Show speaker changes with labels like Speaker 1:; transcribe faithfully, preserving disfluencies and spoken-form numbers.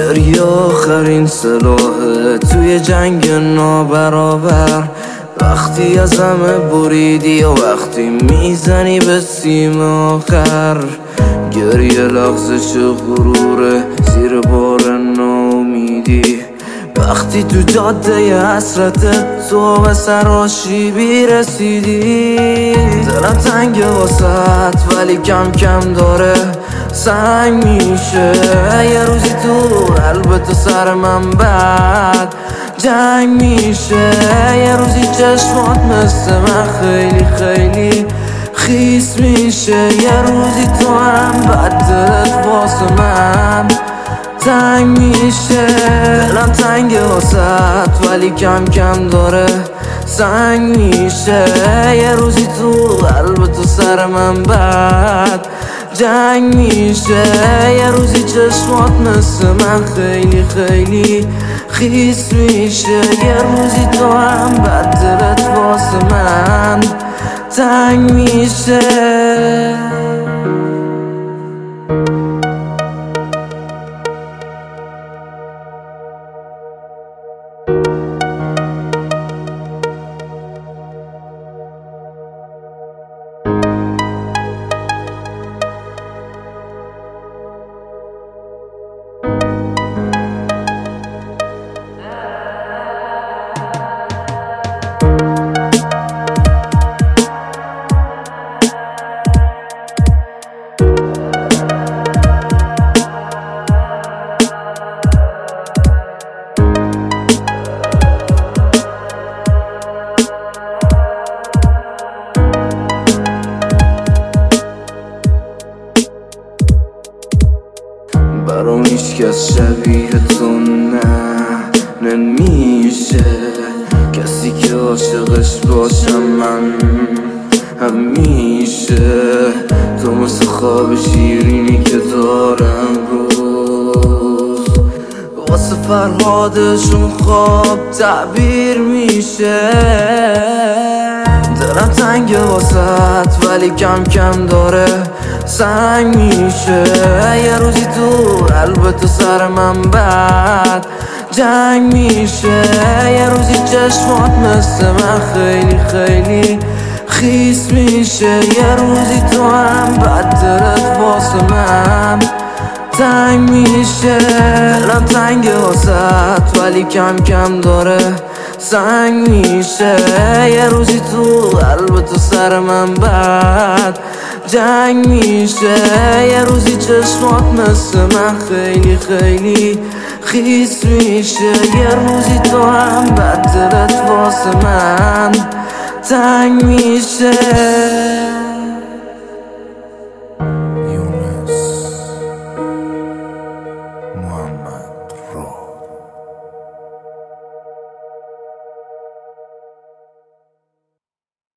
Speaker 1: گریه آخرین سلاحه توی جنگ نابرابر. وقتی از همه بریدی و وقتی میزنی به سیم آخر. گریه لغزش غروره زیر بار ناامیدی. وقتی تو جاده حسرتت تو به سراشیبی رسیدی. دلم تنگ واسط ولی کم کم داره سنگ میشه. یه روزی تو قلب تو سر من بعد جنگ میشه. یه روزی چشمات مثل من خیلی خیلی خیس میشه. یه روزی تو هم بعد دلت واسه من تنگ میشه. دلم تنگ واسط ولی کم کم داره سنگ میشه. یه روزی تو قلب تو سر من بعد جنگ میشه. یه روزی چشمات مثل من خیلی خیلی خیس میشه. یه روزی تو هم بعد دلت واسه من تنگ میشه. برام هیچکس شبیه تو نه نمیشه. کسی که عاشقش باشم من همیشه. تو مثل خواب شیرینی که دارم روز واسه فرهادشون خواب تعبیر میشه. دلم تنگ واسط ولی کم کم داره سنگ میشه. یه روزی تو قلب تو سر من بعد جنگ میشه. یه روزی چشمات مثل من خیلی خیلی خیس میشه. یه روزی تو هم بعد دلت واسه من تنگ میشه. دلم تنگ واسط ولی کم کم داره سنگ میشه. یه روزی تو قلب تو سر من بعد جنگ میشه. یه روزی چشمات مثل من خیلی خیلی خیس میشه. یه روزی تو هم بعد دلت واسه من تنگ میشه.